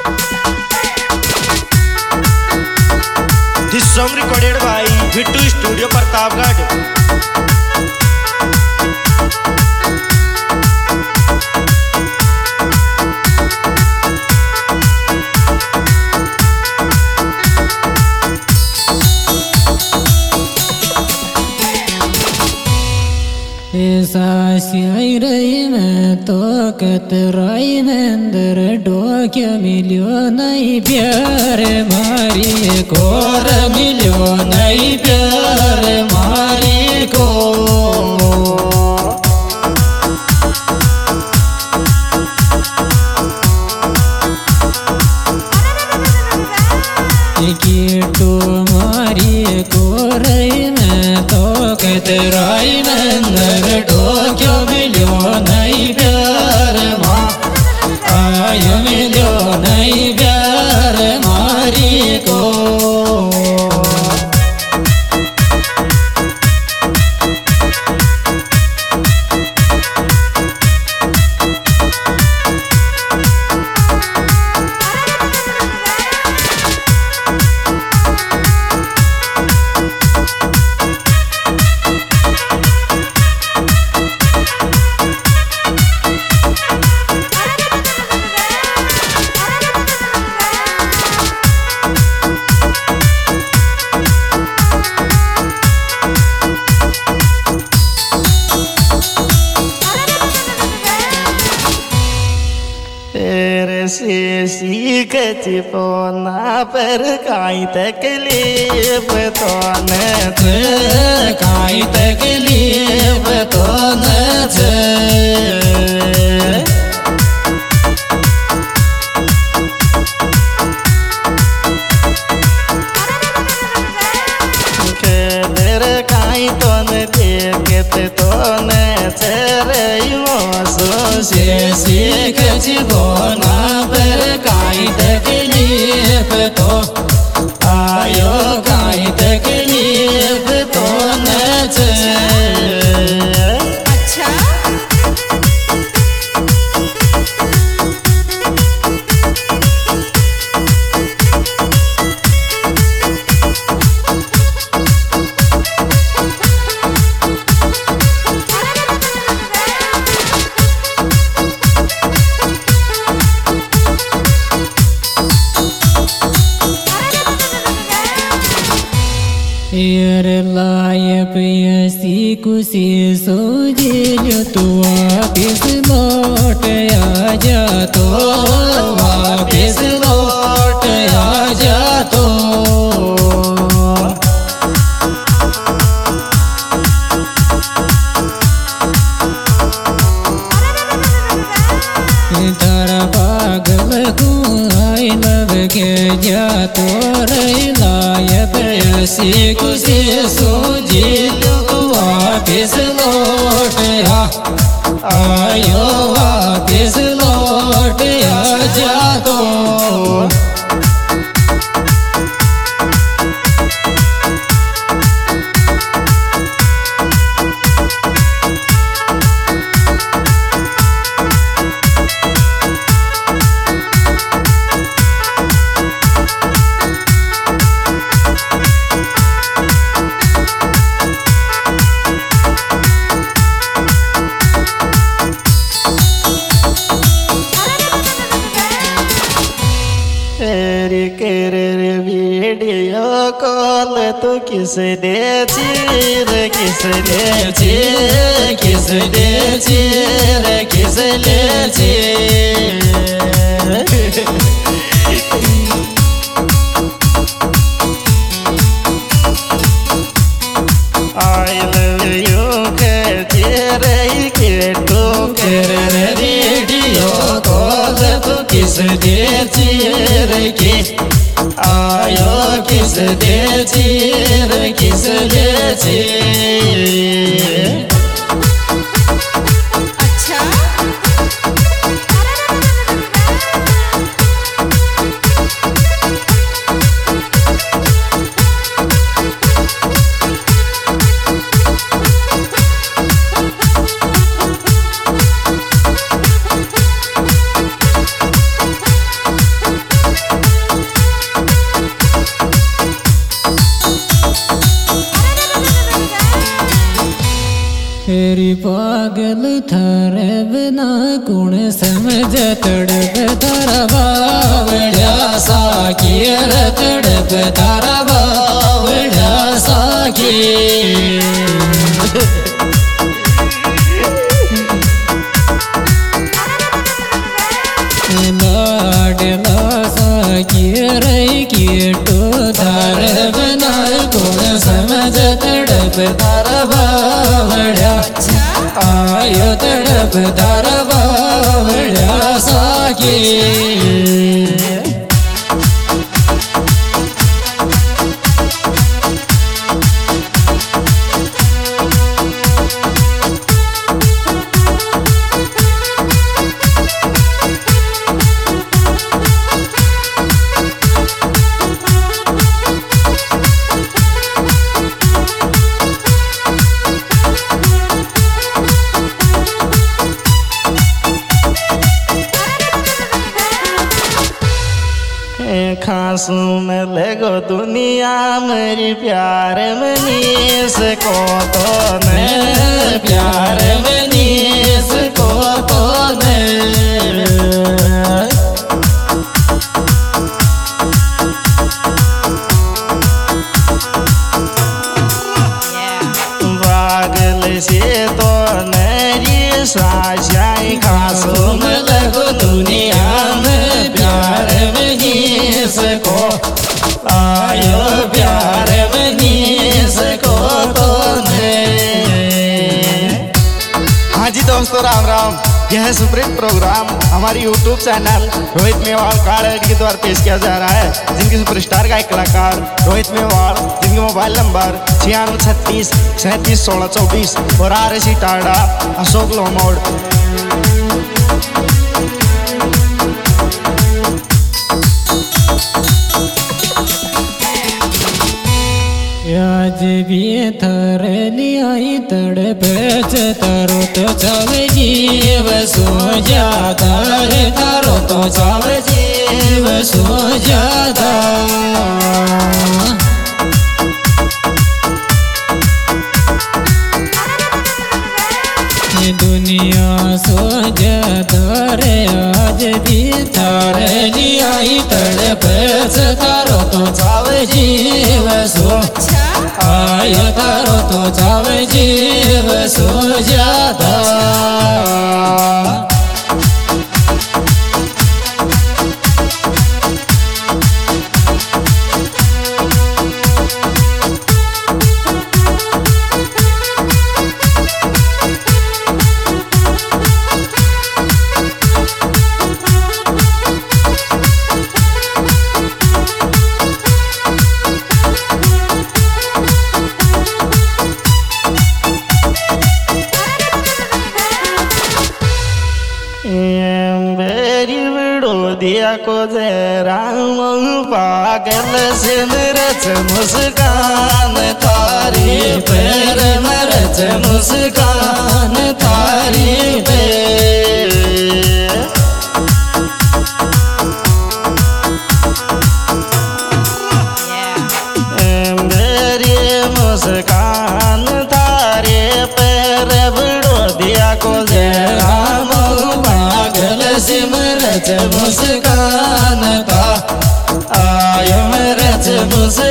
This song recorded by Vittu Studio Pratapgarh. Sasirai me tokat rai mender dokya milyonai pyare mari kor milyonai pyare mari ko Kitu mari korai me tokat rai mender dokya milyonai pyare ay milyonai pyare mari ko सीखत पोना पर काई तकलीफ तो न काई तकलीफ तो न काई तो न देखत तो न सीखत पोना पर काई तकलीफ तो आयो काई तकलीफ तो न लायप ऐसी कुसी सोजियो तू वापिस लौट आजा तो वापिस लौट आजा तो तारा पागल को आई लव के जा तो रे लायप ऐसी कुसी सोजी तो वापिस लौट आयो वापिस लौट आजा तो वीडियो कॉल तो किस दे चीर किस ले चीर किस दे चीर किस ले चीर I love you कहती रही के तो कर वीडियो कॉल तो किस दे चीर की आयो किस दे चीर किस दे चीर पागल थारे बिना कुण समझ तड़प तारा बावड़ा साखी रे तड़प तारा बावड़ा साखी लाडला साखी रे कीटो थारे बिना कुण समझ तड़प तारा बावड़ा आयो तड़प तारा बावड़ा साखी खासू में लगो दुनिया मेरी प्यार मनीष को तो ने प्यार मनीष को तो ने पागल से तो मेरी साशाई खासू में लगो दुनिया में प्यार मनीष को आयो प्यार मनीष को तो ने। हाँ जी दोस्तों राम राम, यह है सुप्रीम प्रोग्राम हमारी YouTube channel Rohit Mewar card के द्वारा पेश किया जा रहा है, जिनके सुपरस्टार गायक कलाकार रोहित मेवाड़, जिनके मोबाइल नंबर 9636 37 16 24 और RSC टाडा अशोक लोमोड़। आज भी थारे लियाई तड़प तारो तो चाव जीव सो जाता रे तारो तो चाव जीव सो जाता दुनिया सो जाता रे आज भी थारे लियाई तड़प तारो तो चाव जीव सो आयो तारो तो चाव जीव सो जाता दिया को दे राम पागल से मरच मुस्कान तारी पैर मरच मुस्कान तारी पैर मेरी मुस्कान तारे पैर बड़ो दिया को दे राम पागल सिमरच मुस्कान का आयो मरच मुस्कान